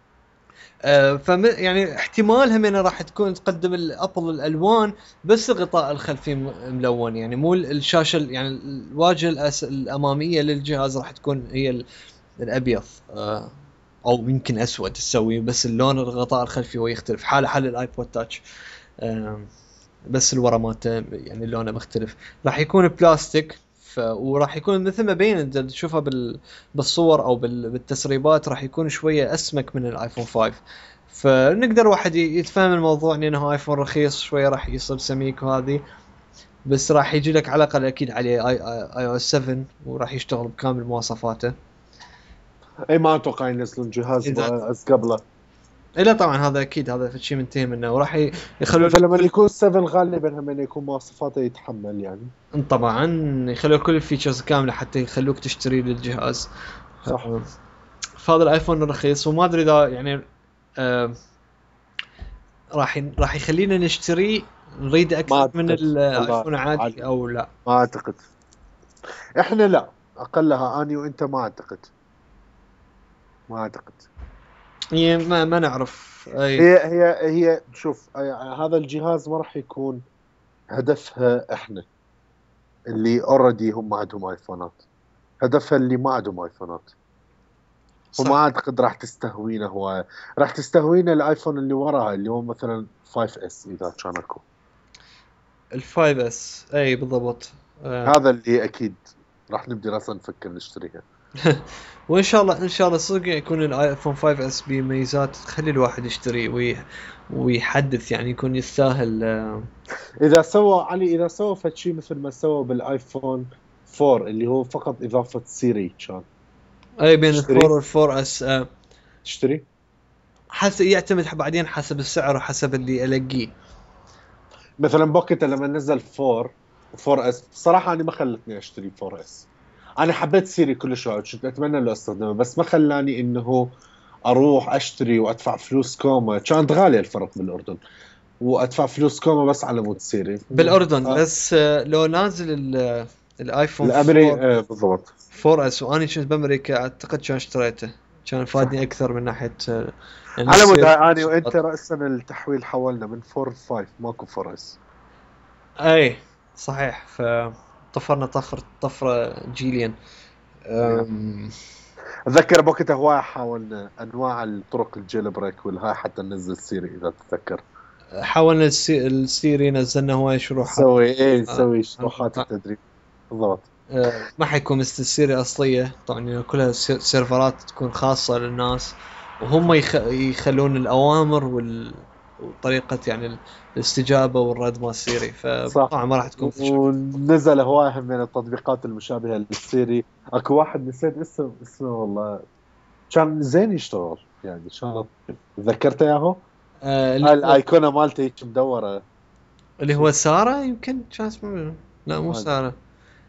S1: يعني احتمال هم راح تكون تقدم الابل الالوان بس الغطاء الخلفي ملون، يعني مو الشاشه يعني الواجهه الاماميه للجهاز راح تكون هي الابيض او يمكن اسود تسوي، بس اللون الغطاء الخلفي هو يختلف حال الايبود تاتش. بس الورا مالته يعني لونه مختلف، راح يكون بلاستيك وراح يكون مثل ما بين انت تشوفها بالصور او بالتسريبات راح يكون شويه اسمك من الايفون 5. فنقدر واحد يتفهم الموضوع انه ايفون رخيص شويه راح يصير سميك وهذه، بس راح يجي لك على الاقل اكيد عليه اي او اس 7 وراح يشتغل بكامل مواصفاته.
S2: اي ما اتوقع ينزلون جهاز قبله.
S1: لا طبعا هذا اكيد هذا شيء منتهي منه، وراح يخلون
S2: فلما يكون 7 غالبا هم يكون مواصفاته يتحمل يعني.
S1: طبعا يخلوا كل الفيتشرز كامله حتى يخلوك تشتري للجهاز.
S2: صح.
S1: فهذا الايفون الرخيص وما ادري اذا يعني راح يخلينا نشتري نريد اكثر من الايفون عادي او لا.
S2: ما اعتقد احنا لا اقلها اني وانت ما اعتقد
S1: ما نعرف.
S2: هي شوف هذا الجهاز ما راح يكون هدفها احنا اللي اوريدي هم عندهم ايفونات، هدفها اللي ما عندهم ايفونات. وما اعتقد راح تستهوينا هوايه، راح تستهوينا الايفون اللي وراها اللي هو مثلا 5S اذا كان اكو
S1: ال5S. اي بالضبط.
S2: هذا اللي اكيد راح نبدي اصلا نفكر نشتريها.
S1: وان شاء الله ان شاء الله صدق يكون الايفون 5 اس بميزات تخلي الواحد يشتري ويحدث، يعني يكون يستاهل.
S2: اذا سوى علي، اذا سوى فشي مثل ما سوى بالايفون 4 اللي هو فقط اضافه سيري، كان
S1: اي بين الفور
S2: تشتري
S1: والفور اس.
S2: تشتري.
S1: حسب يعتمد بعدين حسب السعر وحسب اللي ألاقيه.
S2: مثلا بوكيتا لما نزل 4 اس، بصراحه انا ما خلتني اشتري 4 اس. انا حبيت سيري كل شوي، كنت اتمنى له استخدمه، بس ما خلاني انه اروح اشتري وادفع فلوس كوما. كانت غاليه الفرق بالاردن، وادفع فلوس كوما بس على مود سيري.
S1: بالأردن بس لو نازل الايفون
S2: الامري
S1: 4
S2: بالضبط.
S1: 4 اس واني كنت بامريكا اعتقد كان اشتريته، كان فادني اكثر من ناحيه يعني
S2: على مود
S1: يصير
S2: اني وانت راسا التحويل حولنا من 4 ل 5، ماكو 4 اس.
S1: اي صحيح، فطفرنا طفره جيليا. أم،
S2: اتذكر بوقتها هواي حاولنا انواع الطرق الجيل بريك والهاي حتى ننزل سيري اذا تتذكر.
S1: حاولنا السيري نزلنا هواي شروحات. آه،
S2: نسوي شروحات التدريب بالضبط.
S1: ما حيكون مثل السيري الأصلية طبعا، كلها سيرفرات تكون خاصة للناس، وهم يخلون الأوامر وطريقة يعني الاستجابة والرد مال السيري،
S2: صح.
S1: فطبعا ما راح تكون
S2: ونزل هواي هم من التطبيقات المشابهه للسيري. اكو واحد نسيت اسمه والله، كان زين يشتغل يعني، كان تذكرت اياه. الايقونه مالته هيك مدوره.
S1: اللي هو سارة، يمكن كان اسمه، لا مو
S2: ما أدري.
S1: سارة.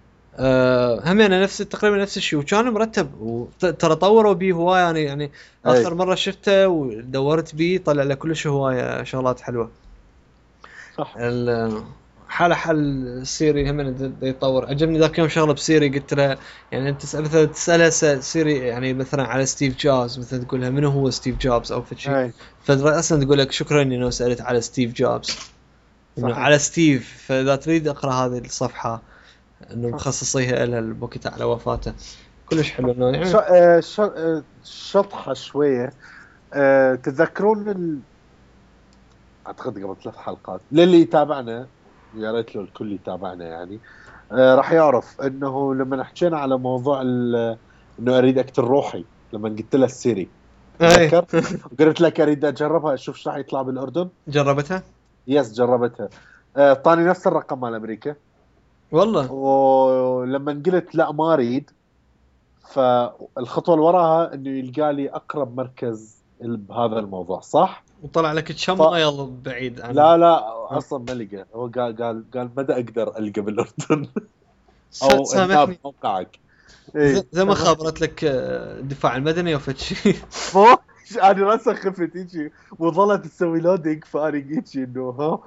S1: همينه نفس تقريبا نفس الشيء، وكان مرتب، وترى طوروا بيه هواية. يعني
S2: اي
S1: آخر مرة شفته ودورت بيه طلع له كلش هواية شغلات حلوة.
S2: صح.
S1: حال سيري هم يتطور. عجبني ذاك يوم شغله بسيري، قلت له يعني انت مثلا تسالها سيري يعني مثلا على ستيف جوبز، مثلا تقول لها منو هو ستيف جوبز او شيء،
S2: اي
S1: فاصلا تقول لك شكرا انه سالت على ستيف جوبز، انه
S2: صحيح.
S1: على ستيف. فاذا تريد اقرا هذه الصفحه انه مخصصيها لها البوكيت على وفاته، كلش حلو انه يعني.
S2: شطحه شويه. تتذكرون اعتقد قبل 3 حلقات للي يتابعنا، يا ريت لو الكل يتابعنا يعني، راح يعرف انه لما حكينا على موضوع انه اريد اقتل روحي، لما قلت له السيري
S1: اي
S2: تذكر، قلت لك اريد اجربها اشوف ايش راح يطلع بالاردن.
S1: جربتها
S2: يس جربتها. طاني نفس الرقم مال امريكا،
S1: والله،
S2: ولما قلت لا ما اريد، فالخطوه اللي وراها انه يلقى لي اقرب مركز بهذا الموضوع، صح.
S1: وطلع لك كم مايل بعيد عن.
S2: لا اصلا ما لقى، هو قال مدى اقدر القى بالاردن او هنا
S1: سامحني،
S2: بموقعك. ايه
S1: زي ما
S2: سامحني.
S1: خابرت لك الدفاع المدني او فد شيء.
S2: مو انا راسا خفت هيجي وظلت تسوي لودينج، فانا هيجي انه ها.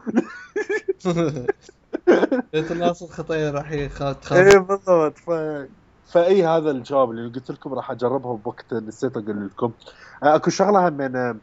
S1: بيت الناس الخطيه راح تخاف.
S2: ايه بالضبط. فاي هذا الجواب اللي قلت لكم راح اجربها بوقت نسيت اقول لكم. اكو شغله هم من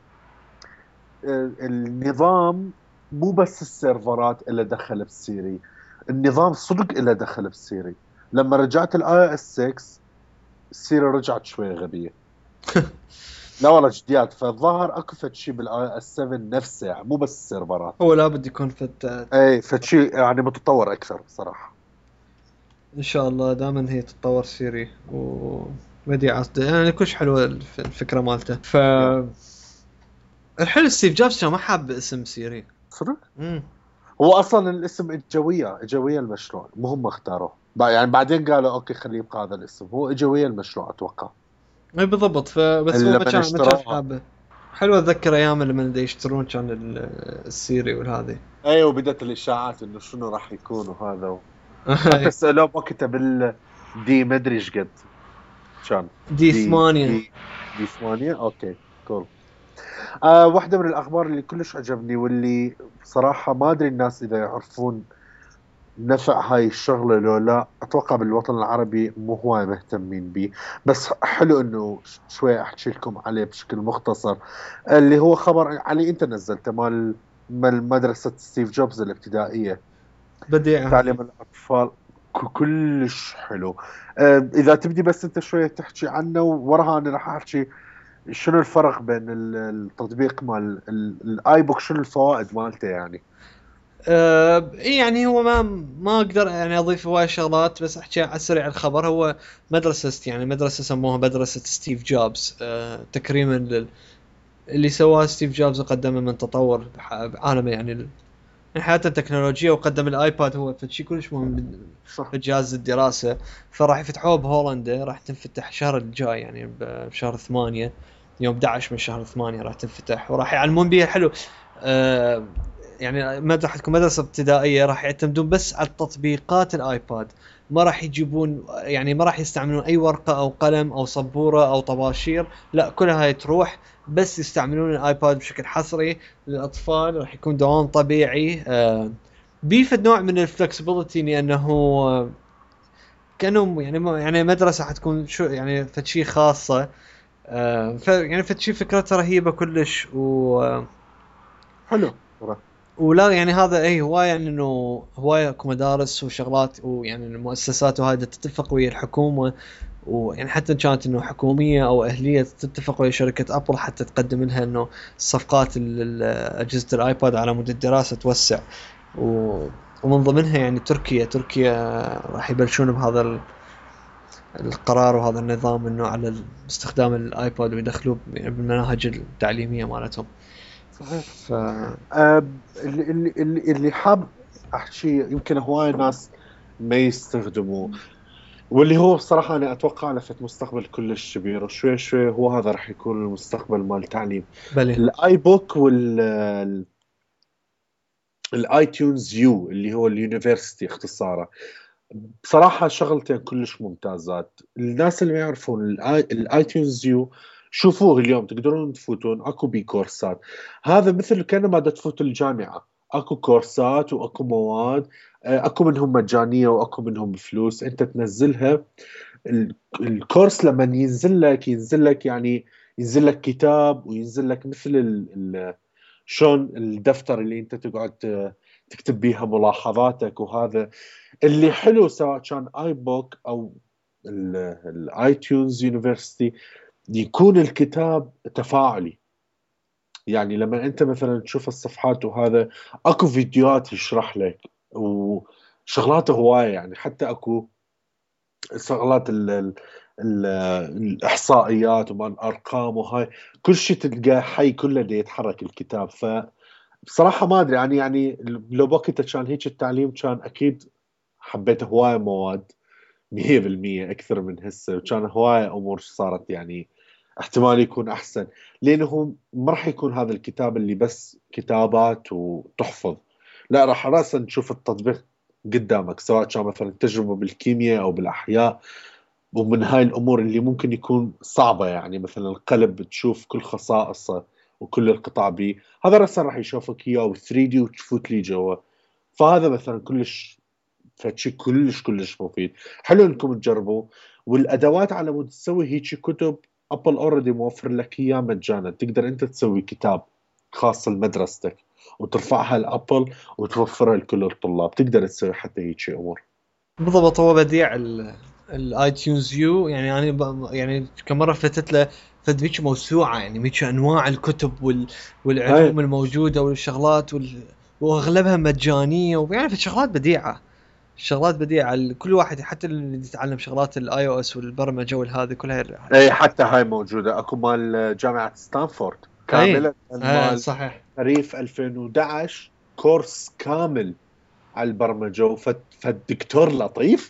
S2: النظام، مو بس السيرفرات اللي دخل بسيري، النظام صدق اللي دخل بسيري. لما رجعت الاي اس 6 سيري رجعت شوي غبيه. لا والله جديات. فالظاهر اكو فد شيء بالاي اس 7 نفسه يعني، مو بس السيرفرات.
S1: هو لابد يكون فت.
S2: اي فد شيء يعني متطور اكثر صراحه.
S1: ان شاء الله دائما هي تتطور سيري وبديعة، يعني كلش حلوه الفكره مالته.
S2: يا
S1: الحلو ستيف جوبز كان ما حاب اسم سيري.
S2: صدق.
S1: امم
S2: هو اصلا الاسم اجويه المشروع، مو هم اختاروه يعني، بعدين قالوا اوكي خليه يبقى هذا الاسم، هو اجويه المشروع اتوقع.
S1: اي بالضبط، فبس هو
S2: لما
S1: ما كان
S2: اشتروها.
S1: حابه. حلوه اتذكر ايام لما دا يشترون كان السيري والهذه.
S2: ايوه بدت الاشاعات انه شنو راح يكون وهذا حتى سالوه وقتها بالدي ما ادري ايش قد كان.
S1: دي 8.
S2: دي 8 اوكي كول. واحدة من الأخبار اللي كلش عجبني، واللي بصراحة ما أدري الناس إذا يعرفون نفع هاي الشغلة لو لا، أتوقع بالوطن العربي مو هواي مهتمين به، بس حلو إنه شوي أحكي لكم عليه بشكل مختصر. اللي هو خبر علي أنت نزلته مال مدرسة ستيف جوبز الابتدائية،
S1: بديعة.
S2: تعليم الأطفال. كلش حلو. إذا تبدي بس أنت شوية تحكي عنه، ووراها أنا راح أحكي شنو الفرق بين التطبيق مال الاي بوك، شنو الفوائد مالته يعني.
S1: يعني هو ما اقدر يعني اضيف هواي شغلات، بس احكي على السريع الخبر. هو مدرسة، يعني مدرسة سموها مدرسة ستيف جوبز، تكريما اللي سواه ستيف جوبز وقدمه من تطور بعالم يعني حياته التكنولوجيا، وقدم الايباد هو فشي كلش مهم
S2: صح.
S1: في جهاز الدراسة. فراح يفتحوه بهولندا، راح تنفتح الشهر الجاي يعني بشهر 8، يوم 11 من شهر 8 راح تنفتح، وراح يعلمون بيها. حلو. آه يعني ما راح تكون مدرسة ابتدائية، راح يعتمدون بس على تطبيقات الايباد. ما راح يجيبون، يعني ما راح يستعملون اي ورقة او قلم او سبورة او طباشير، لا كلها هاي تروح، بس يستعملون الايباد بشكل حصري للاطفال. راح يكون دوام طبيعي، بيفد نوع من الفلكسبيتي، لانه كانوا يعني مدرسه حتكون شو يعني فد شيء خاصه. يعني فد شيء فكرته رهيبه كلش،
S2: حلو ترى.
S1: ولا يعني هذا اي هوايه، يعني انه هوايه اكو مدارس وشغلات، ويعني المؤسسات وهذا تتفق ويا الحكومه، ويعني حتى إن كانت انه حكوميه او اهليه تتفق ويا شركه ابل حتى تقدم لها انه صفقات اجهزه الايباد على مود الدراسه توسع. و ومن ضمنها يعني تركيا راح يبلشون بهذا القرار وهذا النظام، انه على استخدام الايباد ويدخلوه يعني بالمناهج التعليميه مالتهم.
S2: صحيح.
S1: ف
S2: اللي حاب احكي يمكن هواي ناس ما يستخدموه، واللي هو بصراحة أنا أتوقع لفت مستقبل كلش كبير، وشوي شوي هو هذا راح يكون المستقبل مال التعليم.
S1: بلي
S2: الآي بوك والآي تيونز يو اللي هو اليونيفرسيتي اختصاره. بصراحة شغلتين كلش ممتازات. الناس اللي ما يعرفون الآي تيونز يو، شوفوه اليوم تقدرون تفوتون اكو بي كورسات. هذا مثل كأنما دا تفوت الجامعة، اكو كورسات واكو مواد، اكو منهم مجانية واكو منهم بفلوس انت تنزلها. الكورس لما ينزل لك يعني ينزل لك كتاب، وينزل لك مثل شلون الدفتر اللي انت تقعد تكتب بيها ملاحظاتك. وهذا اللي حلو، سواء كان اي بوك او الاي تيونز يونيفرسيتي، يكون الكتاب تفاعلي. يعني لما انت مثلا تشوف الصفحات وهذا، اكو فيديوهات يشرح لك وشغلات هواية. يعني حتى اكو شغلات الاحصائيات وما الارقام وهاي، كل شيء تلقاه حي كله دي يتحرك الكتاب. فبصراحة ما ادري يعني لو بوقتها كان هيك التعليم كان اكيد حبيت هواية مواد 100% أكثر من هسه، وكان هواية أمور صارت يعني احتمال يكون أحسن. لأنه ما راح يكون هذا الكتاب اللي بس كتابات وتحفظ، لا راح رأسا تشوف التطبيق قدامك، سواء كان مثلا تجربة بالكيمياء أو بالأحياء. ومن هاي الأمور اللي ممكن يكون صعبة، يعني مثلا القلب تشوف كل خصائصه وكل القطع به، هذا رأسا راح يشوفك إياه 3D وتفوت لي جوا. فهذا مثلا كلش فشي كلش مفيد. حلو انكم تجربوا. والادوات على مود تسوي هيك كتب، ابل اوريدي موفر لك اياه مجانا. تقدر انت تسوي كتاب خاص لمدرستك وترفعها لابل وتوفرها لكل الطلاب. تقدر تسوي حتى هيك امور.
S1: بالضبط. هو بديع الاي تيونز يو، يعني انا يعني كمره فتت له فد هيك موسوعه، يعني هيك انواع الكتب
S2: هاي
S1: والعلوم الموجوده والشغلات واغلبها مجانيه، ويعني في شغلات بديعه، شغلات بديعه. كل واحد حتى اللي يتعلم شغلات الاي او اس والبرمجه والهذه كلها.
S2: اي حتى هاي موجودة. اكو مال جامعة ستانفورد
S1: اي
S2: كاملة، مال
S1: صحيح.
S2: خريف 2011، كورس كامل على البرمجة. فالدكتور لطيف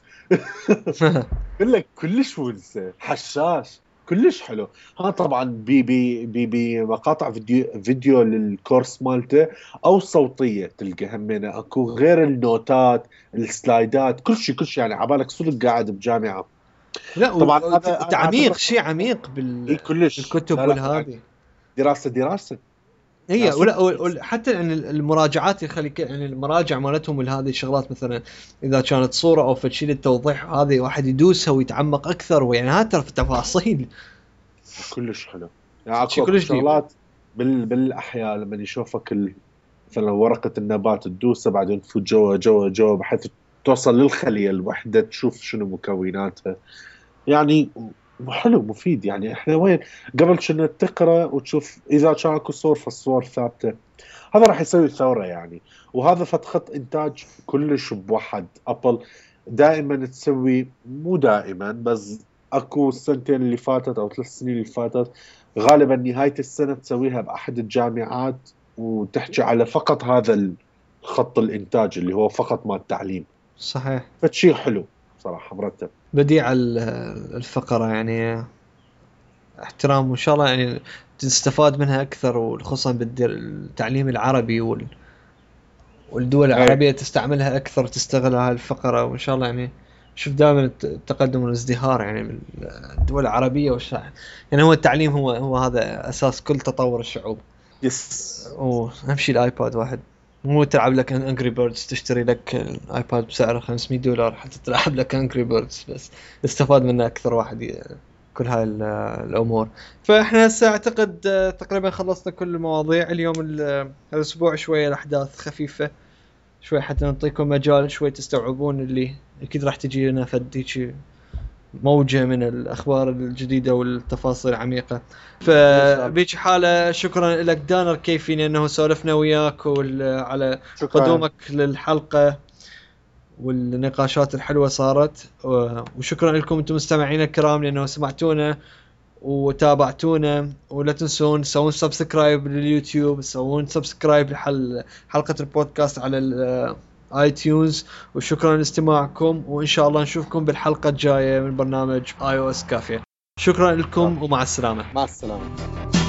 S2: بقول لك كلش ونسه حشاش، كلش حلو. ها طبعا بي مقاطع فيديو للكورس مالته، او صوتيه تلقى همينه اكو، غير النوتات السلايدات كل شيء يعني عبالك صدق قاعد بجامعه.
S1: لا
S2: طبعا هذا انا
S1: وتعميق،
S2: اعتبره
S1: شيء عميق
S2: اي كلش.
S1: بالكتب
S2: لا بالعكس،
S1: والهذه.
S2: دراسه
S1: هي
S2: لا
S1: ولا
S2: صدق دراسة.
S1: حتى يعني المراجعات يخلي يعني المراجع مالتهم ولهذه الشغلات، مثلا اذا كانت صوره او فد شيء للتوضيح، هذه واحد يدوسها ويتعمق اكثر، ويعني هذا ترى في تفاصيل.
S2: كلش حلو. يعني
S1: شيء
S2: اكو
S1: كلش ديب.
S2: شغلات بالاحياء لما يشوفك مثلا ورقة النبات تدوسها بعدين تفوت جوا بحيث توصل للخلية الوحدة تشوف شنو مكوناتها. يعني حلو مفيد. يعني احنا وين قبل كنا تقرا وتشوف اذا كان اكو صور فالصور ثابته، هذا راح يسوي ثوره يعني. وهذا خط انتاج كلش بوحد. ابل دائما تسوي، مو دائما بس اكو السنتين اللي فاتت او 3 سنين اللي فاتت، غالبا نهايه السنه تسويها باحد الجامعات وتحكي على فقط هذا الخط الانتاج اللي هو فقط مال التعليم.
S1: صحيح.
S2: فشي حلو صراحه، مرتب.
S1: بديع الفقرة يعني، احترام، وان شاء الله يعني تستفاد منها اكثر، وخصوصا بالتعليم العربي والدول
S2: اي
S1: العربية تستعملها اكثر وتستغل هاي الفقرة، وان شاء الله يعني شوف دائما التقدم والازدهار يعني من الدول العربية يعني هو التعليم هو هذا اساس كل تطور الشعوب.
S2: يس.
S1: واهم شيء الايباد واحد، مو تلعب لك انجري بيردز، تشتري لك الايباد بسعره $500 حتى تلعب لك انجري بيردز، بس استفاد منه اكثر واحد كل هاي الامور. فاحنا هسه اعتقد تقريبا خلصنا كل المواضيع اليوم. الاسبوع شويه الاحداث خفيفه شوي حتى نعطيكم مجال شوي تستوعبون اللي اكيد راح تجي لنا فديك موجة من الأخبار الجديدة والتفاصيل العميقة. فبيج حالة شكرا لك دانر كيفين أنه سولفنا وياك على
S2: شكرا.
S1: قدومك للحلقة والنقاشات الحلوة صارت. وشكرا لكم أنتم مستمعين الكرام لأنه سمعتونا وتابعتونا. ولا تنسون تسوون سبسكرايب لليوتيوب، تسوون سبسكرايب حلقة البودكاست على اي تيونز. وشكرا لاستماعكم، وان شاء الله نشوفكم بالحلقة الجاية من برنامج iOS كافية. شكرا لكم ومع السلامة.
S2: مع السلامه.